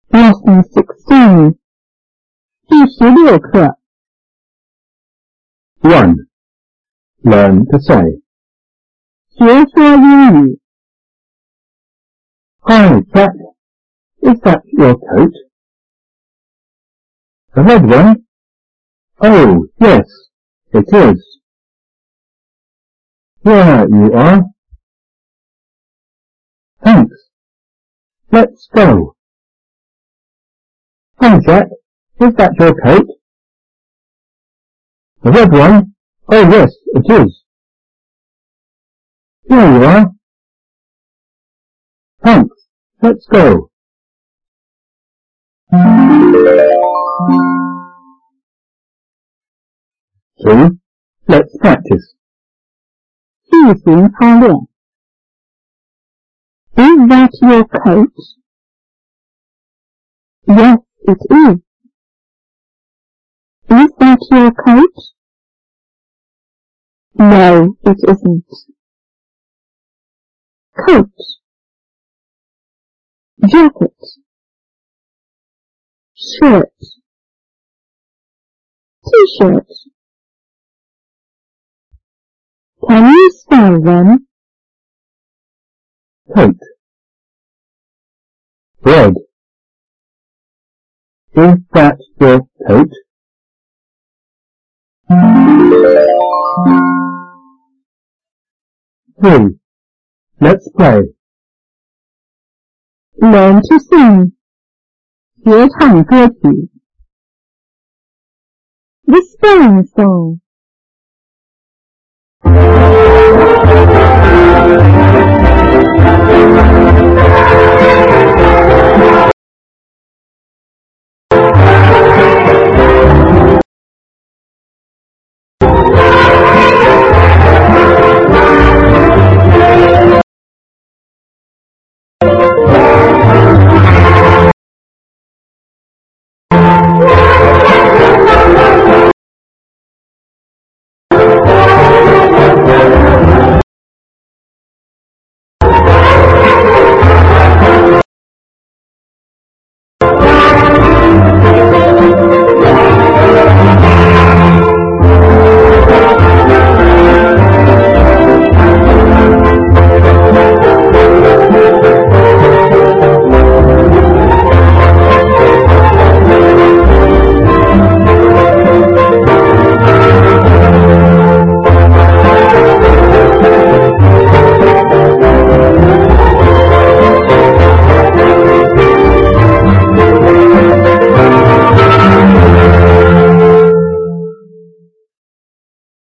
Lesson 16 第16课 1. Learn to say. 学说英语 Hi, Jack. Is that your coat? The red one? Oh, yes, it is. Here you are. Thanks. Let's go. Hi, Jack. Is that your coat? The red one? Oh, yes, it is. Here you are. Thanks. Let's go. 2. Let's practice. 句型操练 Is that your coat? Yes, it is. Is that your coat? No, it isn't. Coat, jacket, shirt, t-shirt. Can you spell them? Coat. Red. Is that your coat? Three. Let's play. Learn to sing. 学唱歌曲 The spelling song.